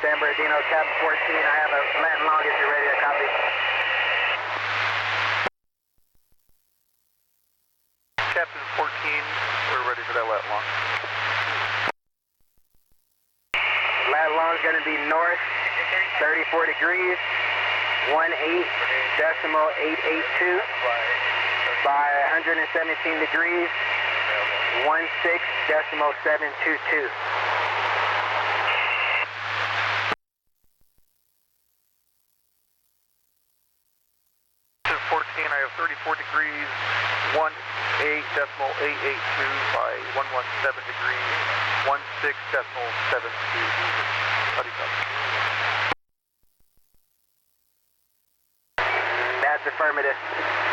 San Bernardino, Captain 14. I have a Latin long if you're ready to copy. Captain 14, we're ready for that Latin long. Latin long is going to be north 34 degrees, 18.882 by 117 degrees, 16.722. 14, I have 34 degrees, 18.882 by 117 degrees, 16.722. How do you copy? That's affirmative.